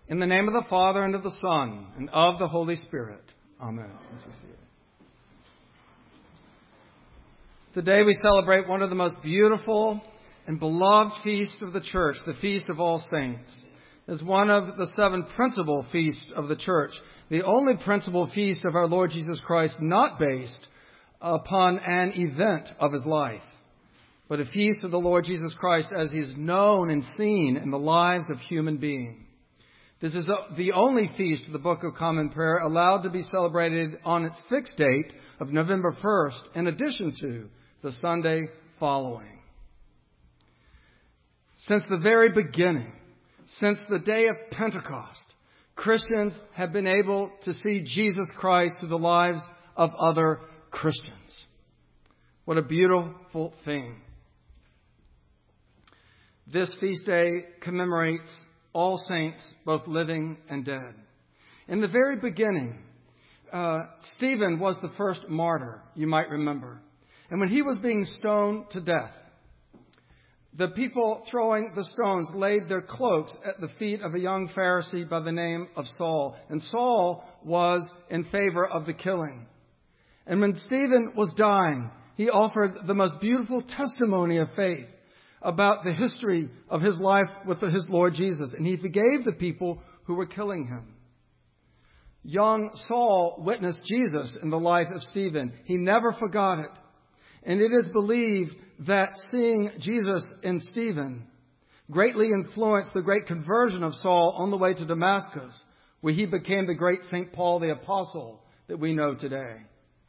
In the name of the Father, and of the Son, and of the Holy Spirit. Amen. Today we celebrate one of the most beautiful and beloved feasts of the Church, the Feast of All Saints. As one of the 7 principal feasts of the Church, the only principal feast of our Lord Jesus Christ not based upon an event of His life, but a feast of the Lord Jesus Christ as He is known and seen in the lives of human beings. This is the only feast of the Book of Common Prayer allowed to be celebrated on its fixed date of November 1st, in addition to the Sunday following. Since the very beginning, since the day of Pentecost, Christians have been able to see Jesus Christ through the lives of other Christians. What a beautiful thing. This feast day commemorates all saints, both living and dead. In the very beginning, Stephen was the first martyr, you might remember. And when he was being stoned to death, the people throwing the stones laid their cloaks at the feet of a young Pharisee by the name of Saul. And Saul was in favor of the killing. And when Stephen was dying, he offered the most beautiful testimony of faith about the history of his life with his Lord Jesus. And he forgave the people who were killing him. Young Saul witnessed Jesus in the life of Stephen. He never forgot it. And it is believed that seeing Jesus in Stephen greatly influenced the great conversion of Saul on the way to Damascus, where he became the great St. Paul the Apostle that we know today.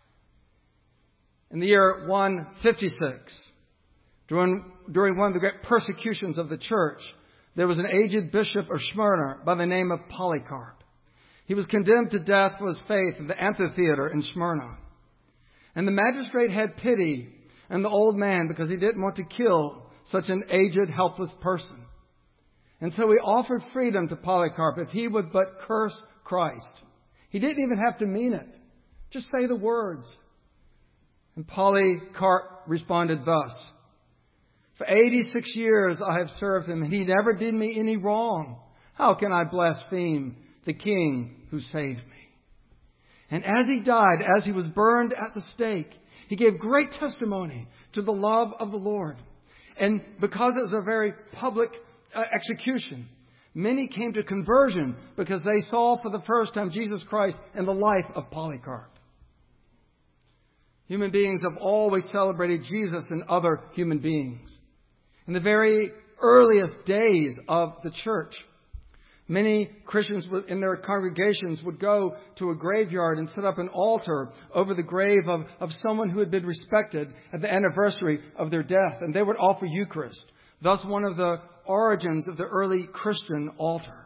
In the year 156, during one of the great persecutions of the church, there was an aged bishop of Smyrna by the name of Polycarp. He was condemned to death for his faith in the amphitheater in Smyrna. And the magistrate had pity on the old man because he didn't want to kill such an aged, helpless person. And so he offered freedom to Polycarp if he would but curse Christ. He didn't even have to mean it. Just say the words. And Polycarp responded thus: "For 86 years I have served him, and he never did me any wrong. How can I blaspheme the King who saved me?" And as he died, as he was burned at the stake, he gave great testimony to the love of the Lord. And because it was a very public execution, many came to conversion because they saw for the first time Jesus Christ in the life of Polycarp. Human beings have always celebrated Jesus and other human beings. In the very earliest days of the church, many Christians in their congregations would go to a graveyard and set up an altar over the grave of someone who had been respected at the anniversary of their death. And they would offer Eucharist, thus one of the origins of the early Christian altar.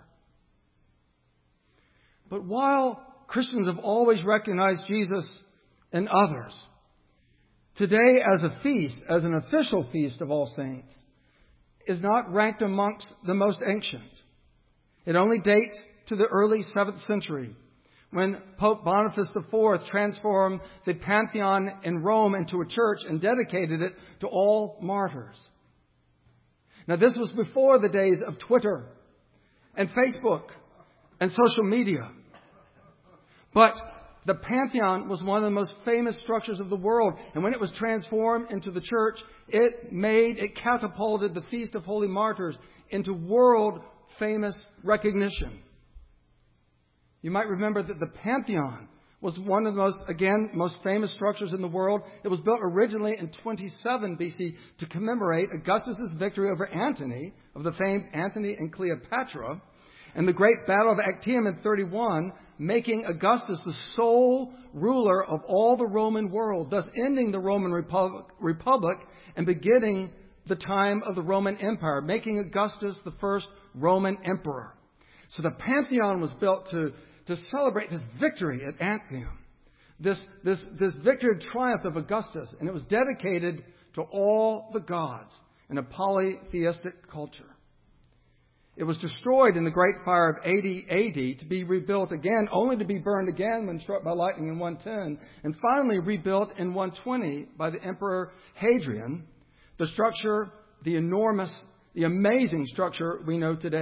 But while Christians have always recognized Jesus in others, today as a feast, as an official feast of All Saints, is not ranked amongst the most ancient. It only dates to the early 7th century, when Pope Boniface IV transformed the Pantheon in Rome into a church and dedicated it to all martyrs. Now, this was before the days of Twitter and Facebook and social media. But the Pantheon was one of the most famous structures of the world. And when it was transformed into the church, it catapulted the Feast of Holy Martyrs into world famous recognition. You might remember that the Pantheon was one of the most famous structures in the world. It was built originally in 27 BC to commemorate Augustus' victory over Antony, of the famed Antony and Cleopatra, and the great battle of Actium in 31, making Augustus the sole ruler of all the Roman world, thus ending the Roman Republic and beginning the time of the Roman Empire, making Augustus the first Roman emperor. So the Pantheon was built to celebrate this victory at Actium, this victory and triumph of Augustus, and it was dedicated to all the gods in a polytheistic culture. It was destroyed in the Great Fire of 80 AD to be rebuilt again, only to be burned again when struck by lightning in 110, and finally rebuilt in 120 by the Emperor Hadrian, the amazing structure we know today.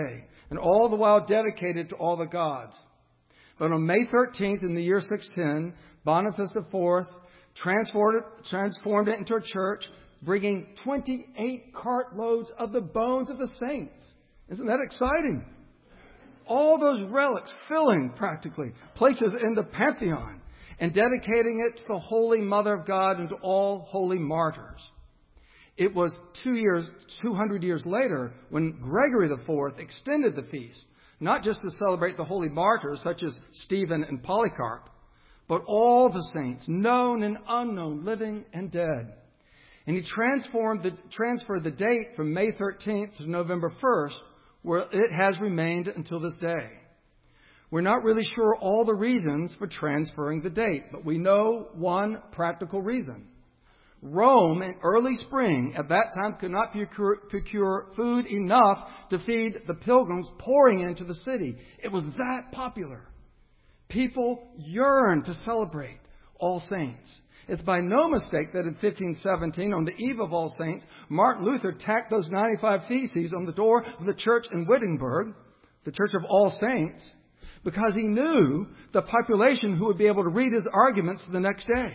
and all the while dedicated to all the gods. But on May 13th in the year 610, Boniface IV transformed it into a church, bringing 28 cartloads of the bones of the saints. Isn't that exciting? All those relics filling, practically, places in the Pantheon and dedicating it to the Holy Mother of God and to all holy martyrs. It was 200 years later when Gregory IV extended the feast, not just to celebrate the holy martyrs such as Stephen and Polycarp, but all the saints, known and unknown, living and dead. And he transferred the date from May 13th to November 1st, where it has remained until this day. We're not really sure all the reasons for transferring the date, but we know one practical reason. Rome in early spring at that time could not procure food enough to feed the pilgrims pouring into the city. It was that popular. People yearned to celebrate All Saints. It's by no mistake that in 1517, on the eve of All Saints, Martin Luther tacked those 95 theses on the door of the church in Wittenberg, the Church of All Saints, because he knew the population who would be able to read his arguments the next day.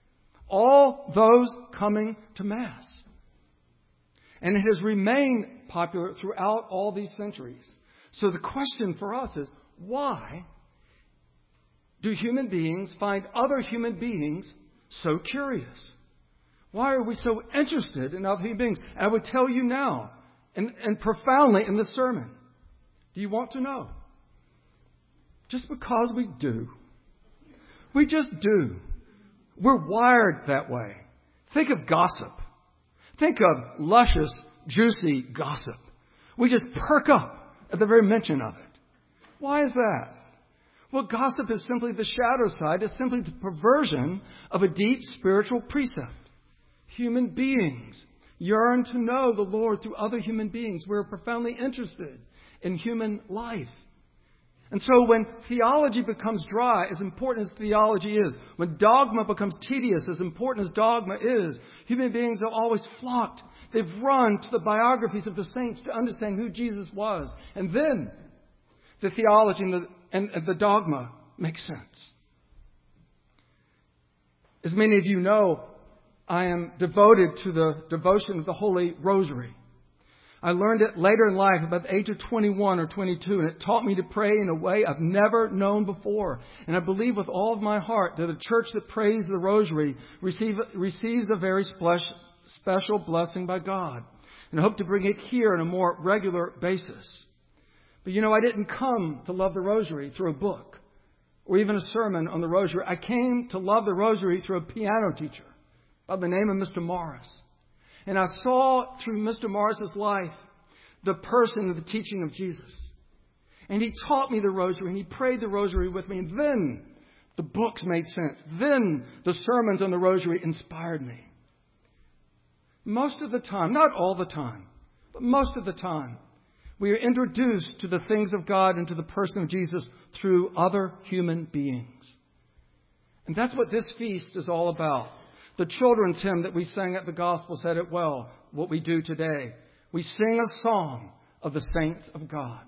All those coming to Mass. And it has remained popular throughout all these centuries. So the question for us is, why do human beings find other human beings so curious? Why are we so interested in other human beings? I would tell you now, and profoundly in this sermon. Do you want to know? Just because we do. We just do. We're wired that way. Think of gossip. Think of luscious, juicy gossip. We just perk up at the very mention of it. Why is that? Well, gossip is simply the shadow side. It's simply the perversion of a deep spiritual precept. Human beings yearn to know the Lord through other human beings. We're profoundly interested in human life. And so when theology becomes dry, as important as theology is, when dogma becomes tedious, as important as dogma is, human beings have always flocked. They've run to the biographies of the saints to understand who Jesus was. And then the theology and the dogma make sense. As many of you know, I am devoted to the devotion of the Holy Rosary. I learned it later in life, about the age of 21 or 22, and it taught me to pray in a way I've never known before. And I believe with all of my heart that a church that prays the Rosary receives a very special blessing by God. And I hope to bring it here on a more regular basis. But I didn't come to love the Rosary through a book or even a sermon on the Rosary. I came to love the Rosary through a piano teacher by the name of Mr. Morris. And I saw through Mr. Morris's life the person of the teaching of Jesus. And he taught me the Rosary, and he prayed the Rosary with me. And then the books made sense. Then the sermons on the Rosary inspired me. Most of the time, not all the time, but most of the time, we are introduced to the things of God and to the person of Jesus through other human beings. And that's what this feast is all about. The children's hymn that we sang at the gospel said it well, what we do today. We sing a song of the saints of God.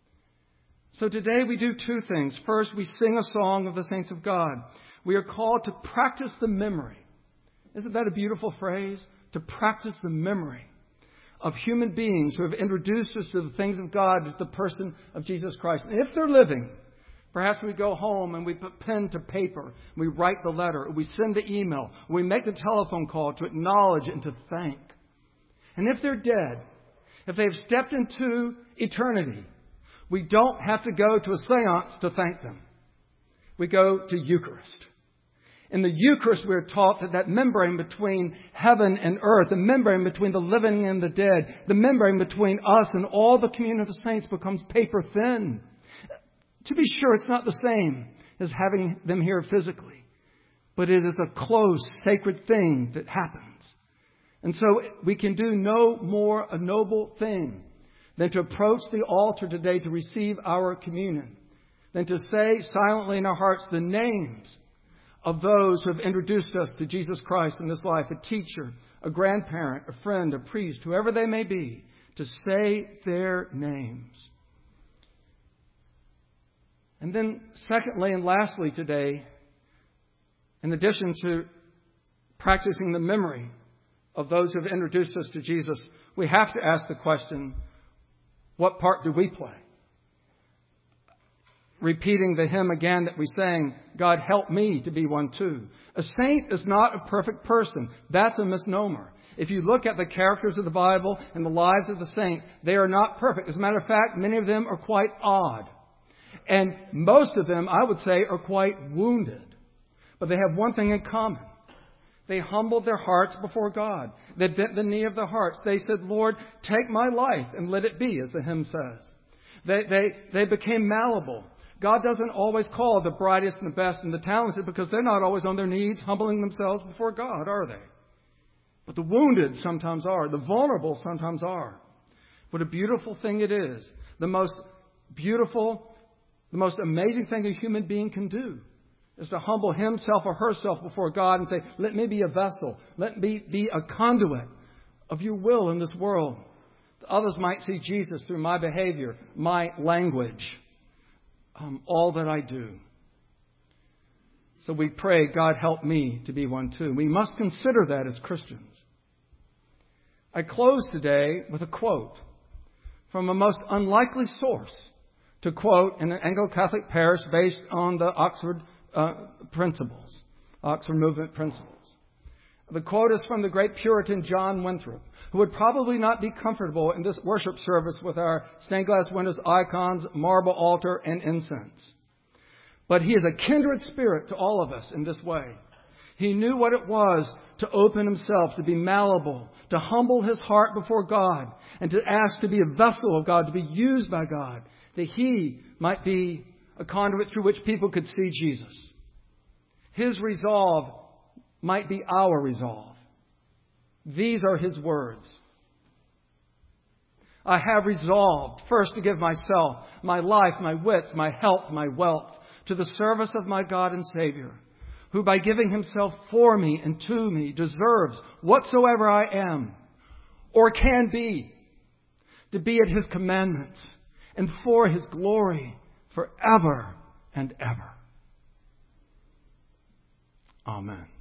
So today we do two things. First, we sing a song of the saints of God. We are called to practice the memory. Isn't that a beautiful phrase? To practice the memory of human beings who have introduced us to the things of God, to the person of Jesus Christ. And if they're living, perhaps we go home and we put pen to paper. We write the letter. We send the email. We make the telephone call to acknowledge and to thank. And if they're dead, if they've stepped into eternity, we don't have to go to a seance to thank them. We go to Eucharist. In the Eucharist, we're taught that membrane between heaven and earth, the membrane between the living and the dead, the membrane between us and all the communion of the saints becomes paper thin. To be sure, it's not the same as having them here physically, but it is a close, sacred thing that happens. And so we can do no more a noble thing than to approach the altar today to receive our communion, than to say silently in our hearts the names of those who have introduced us to Jesus Christ in this life, a teacher, a grandparent, a friend, a priest, whoever they may be, to say their names. And then secondly and lastly today, in addition to practicing the memory of those who have introduced us to Jesus, we have to ask the question, what part do we play? Repeating the hymn again that we sang, God help me to be one too. A saint is not a perfect person. That's a misnomer. If you look at the characters of the Bible and the lives of the saints, they are not perfect. As a matter of fact, many of them are quite odd. And most of them, I would say, are quite wounded. But they have one thing in common. They humbled their hearts before God. They bent the knee of their hearts. They said, Lord, take my life and let it be, as the hymn says. They became malleable. God doesn't always call the brightest and the best and the talented because they're not always on their knees humbling themselves before God, are they? But the wounded sometimes are. The vulnerable sometimes are. What a beautiful thing it is. The most beautiful, the most amazing thing a human being can do is to humble himself or herself before God and say, let me be a vessel. Let me be a conduit of your will in this world. Others might see Jesus through my behavior, my language, all that I do. So we pray, God help me to be one too. We must consider that as Christians. I close today with a quote from a most unlikely source to quote in an Anglo-Catholic parish based on the Oxford principles, Oxford movement principles. The quote is from the great Puritan John Winthrop, who would probably not be comfortable in this worship service with our stained glass windows, icons, marble altar, and incense. But he is a kindred spirit to all of us in this way. He knew what it was to open himself, to be malleable, to humble his heart before God, and to ask to be a vessel of God, to be used by God, that he might be a conduit through which people could see Jesus. His resolve might be our resolve. These are his words. I have resolved first to give myself, my life, my wits, my health, my wealth, to the service of my God and Savior, who by giving himself for me and to me deserves whatsoever I am or can be, to be at his commandments and for his glory forever and ever. Amen.